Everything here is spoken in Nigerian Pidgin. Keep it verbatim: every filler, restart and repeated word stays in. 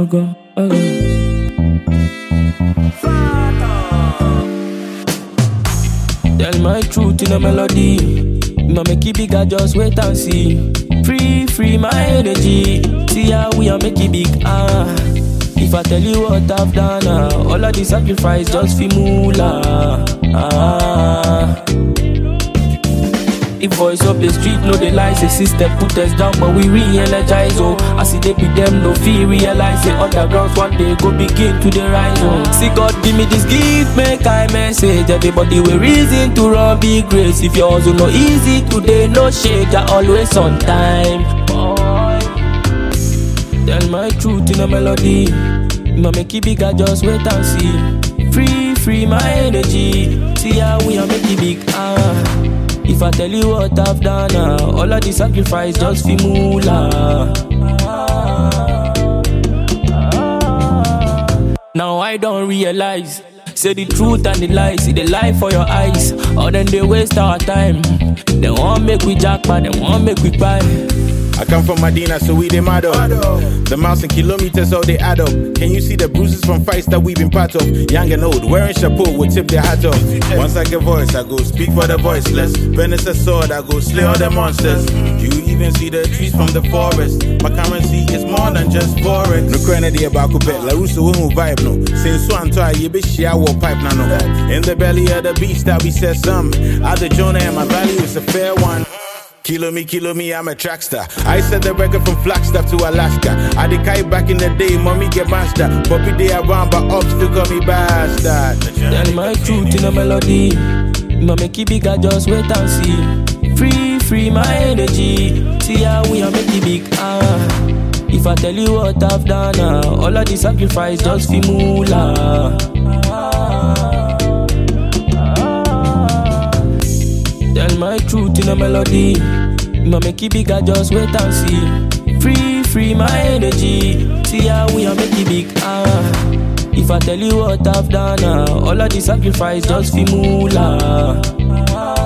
okay, okay. Tell my truth in a melody. Ma make it bigger, just wait and see. Free, free my energy. See how we are make it big, ah. If I tell you what I've done, ah, all of the sacrifice just fi moolah, ah. The voice of the street, no they lie. Say system put us down, but we re-energize, oh. I see they be them, no feel realize. Say undergrounds one day go begin to the rise, oh. See God give me this gift, make I message. Everybody with reason to run big race. If yours no easy today, no shake, you're always on time. Boy. Tell my truth in a melody. Ma make it bigger, just wait and see. Free, free my energy. See how we are make it big, ah. If I tell you what I've done, ah, all of the sacrifice just fi moolah. Now I don't realize. Say the truth and the lies, see the lie for your eyes. Or then they waste our time. They won't make we jackpot, they won't make we buy. I come from Medina, so we they mad up. The miles and kilometers, all they add up. Can you see the bruises from fights that we've been part of? Young and old, wearing chapeau, will tip their hat off. Once I get voice, I go speak for the voiceless. Venice a sword, I go slay all the monsters. You even see the trees from the forest. My currency is more than just forex. No credit about Quebec, La Russo won't vibe no. Since one time, you be share war pipe now no. In the belly of the beast, that we said some. Out the Jonah and my value is a fair one. Kilo me, kilo me, I'm a track star. I set the record from Flagstaff to Alaska. I did kite back in the day, mommy get master. Poppy day around, but up still call me bastard. Tell my truth in a melody. Ma make it bigger, just wait and see. Free, free my energy. See how we are make it big, ah. If I tell you what I've done, ah, all of the sacrifice just fi moolah. Tell my truth in a melody. Ma make it bigger, just wait and see. Free, free my energy. See how we are make it big, ah. If I tell you what I've done, ah, all of the sacrifice just fi moolah.